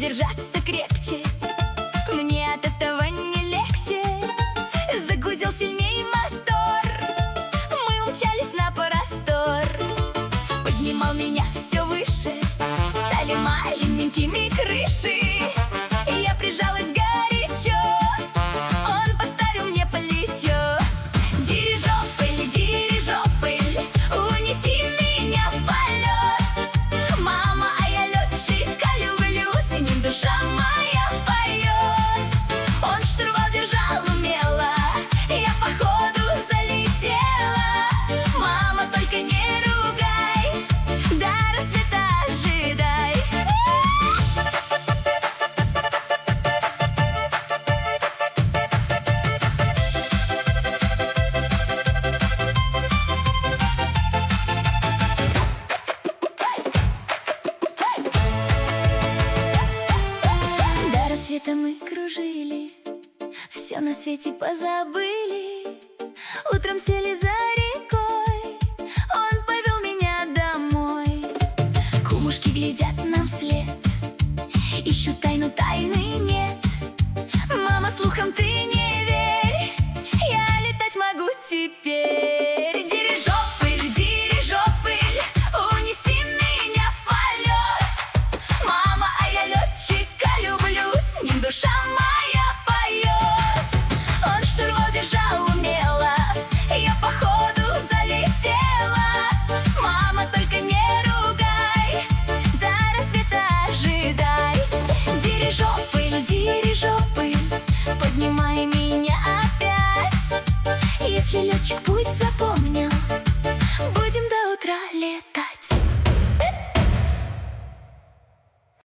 держаться крепче. Мне от этого не легче. Загудел сильней мотор, мы умчались на простор. Поднимал меня все выше, стали маленькими крыши. Я прижалась горячо, он поставил мне плечо. Дирижабль, дирижабль, унеси меня в полет. Мама, а я летчика люблю, с ним душа моя поет. Он штурвал держал умело, я по ходу залетела. Мама, только не ругай, до рассвета ожидай. До рассвета мы кружили, все на свете позабыли. Утром сели за рекой, он повел меня домой. Кумушки глядят